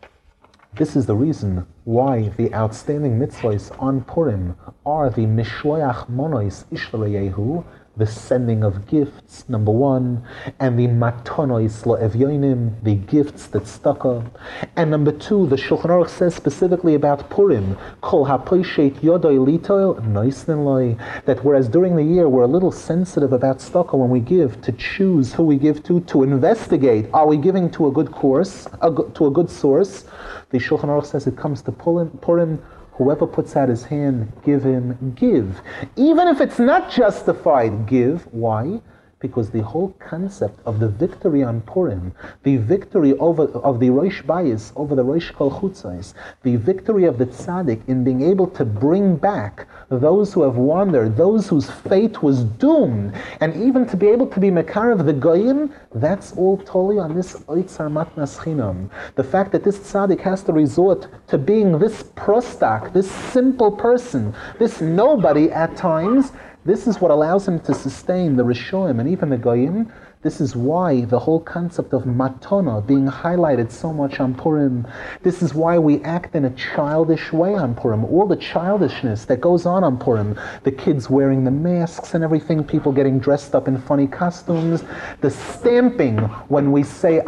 this is the reason why the outstanding mitzvahs on Purim are the Mishloach Monos Ishlereyehu, the sending of gifts, number one, and the Matonos Lo'evyonim, the gifts that stuck up. And number two, the Shulchan Aruch says specifically about Purim, Kol HaPoishet Yodoi Litoil Noisnin Loi, that whereas during the year we're a little sensitive about tzedakah when we give, to choose who we give to investigate, are we giving to a good course, to a good source? The Shulchan Aruch says it comes to Purim, whoever puts out his hand, give him, give. Even if it's not justified, give. Why? Because the whole concept of the victory on Purim, the victory of the Rosh Bayis over the Rosh Kol Chutzos, the victory of the Tzaddik in being able to bring back those who have wandered, those whose fate was doomed, and even to be able to be Mekarev the Goyim, that's all totally on this Oitzar Matnas Chinam. The fact that this Tzaddik has to resort to being this prostak, this simple person, this nobody at times, this is what allows him to sustain the Rishonim and even the Goyim. This is why the whole concept of matana being highlighted so much on Purim. This is why we act in a childish way on Purim. All the childishness that goes on Purim. The kids wearing the masks and everything, people getting dressed up in funny costumes. The stamping when we say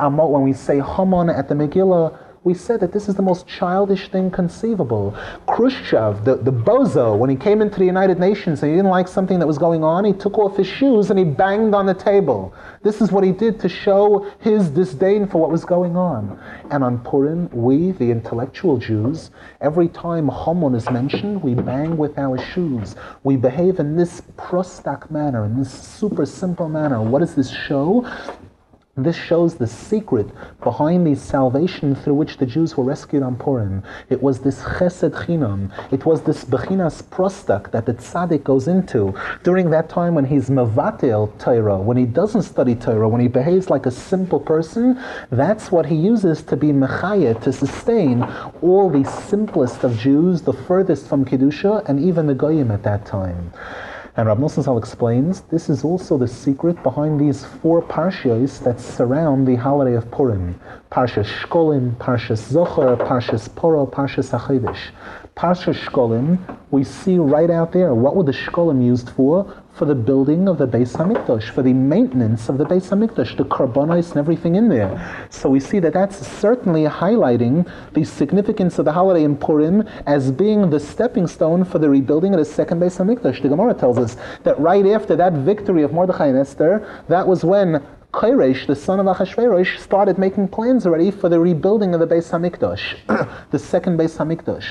Haman at the Megillah. We said that this is the most childish thing conceivable. Khrushchev, the bozo, when he came into the United Nations and he didn't like something that was going on, he took off his shoes and he banged on the table. This is what he did to show his disdain for what was going on. And on Purim, we, the intellectual Jews, every time Haman is mentioned, we bang with our shoes. We behave in this prostak manner, in this super simple manner. What does this show? This shows the secret behind the salvation through which the Jews were rescued on Purim. It was this chesed chinam. It was this bechinas prostak that the tzaddik goes into during that time when he's mevatel Torah, when he doesn't study Torah, when he behaves like a simple person. That's what he uses to be mechayeh, to sustain all the simplest of Jews, the furthest from Kedusha, and even the Goyim at that time. And Rav Nosson Zal explains, this is also the secret behind these 4 parshios that surround the holiday of Purim. Parshas Shkolim, Parshas Zohar, Parshas Poro, Parshas HaChodesh. Parshas Shkolim, we see right out there, what were the Shkolim used for? For the building of the Beis HaMikdash, for the maintenance of the Beis HaMikdash, the karbonos and everything in there. So we see that that's certainly highlighting the significance of the holiday in Purim as being the stepping stone for the rebuilding of the second Beis HaMikdash. The Gemara tells us that right after that victory of Mordechai and Esther, that was when Koresh, the son of Achashverosh, started making plans already for the rebuilding of the Beis HaMikdash, the second Beis HaMikdash.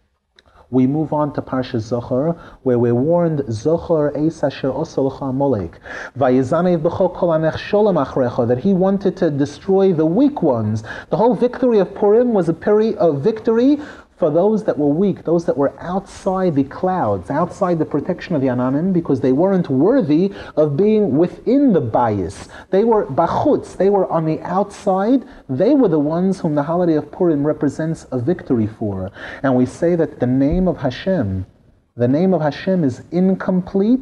We move on to Parshas Zohar, where we're warned, Zohar eis asher osol lecha Amalek, vayizanev b'cho kol hanech sholem achrecha, that he wanted to destroy the weak ones. The whole victory of Purim was a period of victory for those that were weak, those that were outside the clouds, outside the protection of the Ananim, because they weren't worthy of being within the bayis. They were bachutz, they were on the outside. They were the ones whom the holiday of Purim represents a victory for. And we say that the name of Hashem is incomplete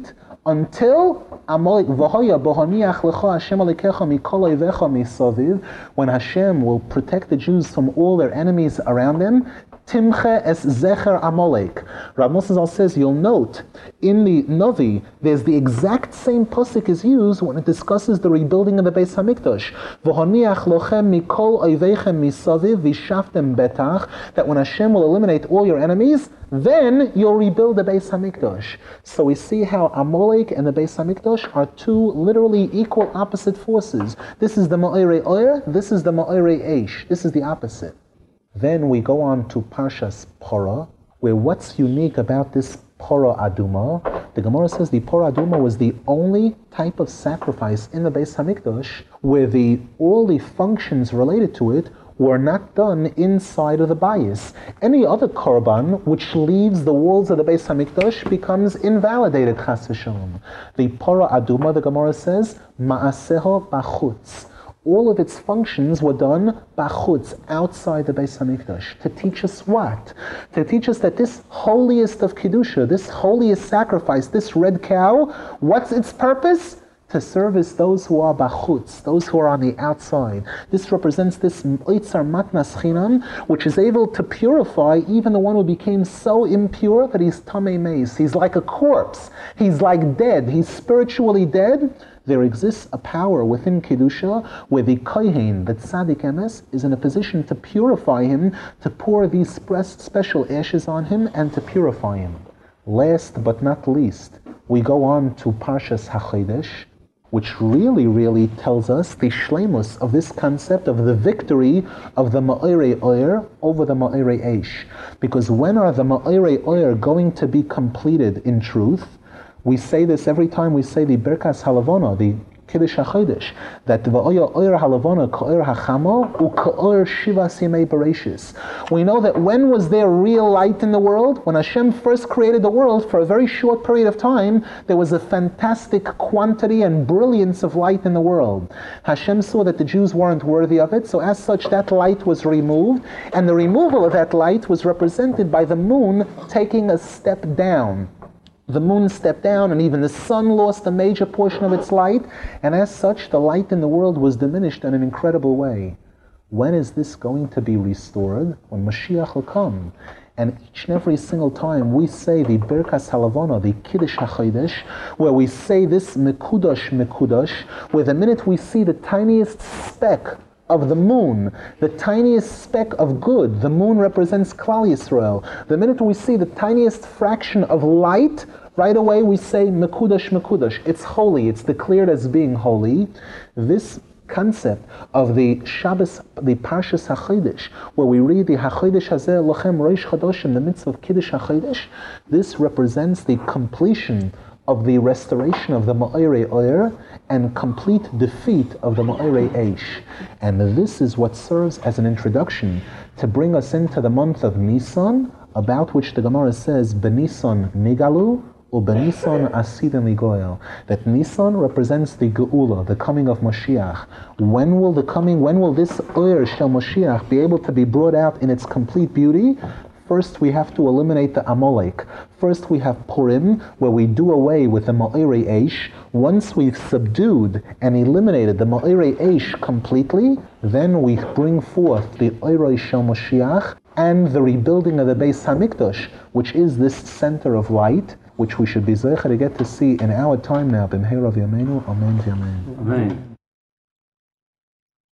until Amalek v'hoya bohaniach lecha Hashem alikecha mikol oivecha misaviv, when Hashem will protect the Jews from all their enemies around them. Timche es zecher Amalek. Rav Moshe Zal says, you'll note in the Navi, there's the exact same pasuk is used when it discusses the rebuilding of the Beis Hamikdash. V'honiach lochem mikol oiveichem misaviv v'shaftem betach, that when Hashem will eliminate all your enemies, then you'll rebuild the Beis Hamikdash. So we see how Amalek and the Beis Hamikdash are two literally equal opposite forces. This is the Ma'irei Oyer, this is the Ma'irei Eish. This is the opposite. Then we go on to Parshas Porah, where what's unique about this Porah Aduma, the Gemara says the Porah Aduma was the only type of sacrifice in the Beis Hamikdash where all the functions related to it were not done inside of the bayis. Any other korban which leaves the walls of the Beis Hamikdash becomes invalidated, chas v'shalom. The Porah Aduma, the Gemara says, ma'aseho bachutz. All of its functions were done bachutz, outside the Beis Hamikdash. To teach us what? To teach us that this holiest of Kedusha, this holiest sacrifice, this red cow, what's its purpose? To service those who are bachutz, those who are on the outside. This represents this oitzar matnas chinam, which is able to purify even the one who became so impure that he's tamei meis. He's like a corpse. He's like dead. He's spiritually dead. There exists a power within Kedusha where the Kohen, the Tzaddik Emes, is in a position to purify him, to pour these special ashes on him, and to purify him. Last but not least, we go on to Parshas HaChodesh, which really tells us the shleimus of this concept of the victory of the Ma'irei Oyer over the Ma'irei Eish. Because when are the Ma'irei Oyer going to be completed in truth? We say this every time we say the Birkas Halavona, the Kiddush HaChodesh, that v'oya oyer halavona ka'oyer hachama u'ka'oyer shivas yemei bereshis. We know that when was there real light in the world? When Hashem first created the world, for a very short period of time, there was a fantastic quantity and brilliance of light in the world. Hashem saw that the Jews weren't worthy of it, so as such that light was removed, and the removal of that light was represented by the moon taking a step down. The moon stepped down, and even the sun lost a major portion of its light, and as such, the light in the world was diminished in an incredible way. When is this going to be restored? When Mashiach will come. And each and every single time we say the Birkas Halavona, the Kiddush HaChodesh, where we say this Mekudosh, where the minute we see the tiniest speck of the moon, the tiniest speck of good, the moon represents Klal Yisrael. The minute we see the tiniest fraction of light, right away we say Mekudosh. It's holy, it's declared as being holy. This concept of the Shabbos, the Parshas HaChodesh, where we read the HaChodesh Hazeh Lochem Rosh Chodosh in the midst of Kiddush HaChodesh, this represents the completion of the restoration of the Ma'irei Oyer and complete defeat of the Ma'irei Eish. And this is what serves as an introduction to bring us into the month of Nisan, about which the Gemara says, B'Nisan Nigalu, U'B'Nisan Asidim Ligoel. That Nisan represents the Geula, the coming of Mashiach. When will this Oyer Shel Mashiach be able to be brought out in its complete beauty? First, we have to eliminate the Amalek. First, we have Purim, where we do away with the Ma'irei Eish. Once we've subdued and eliminated the Ma'irei Eish completely, then we bring forth the Oirei Shel Mashiach and the rebuilding of the Beis Hamikdash, which is this center of light, which we should be zeicher to get to see in our time now. B'mheira v'yameinu, amen v'yamein. Amen.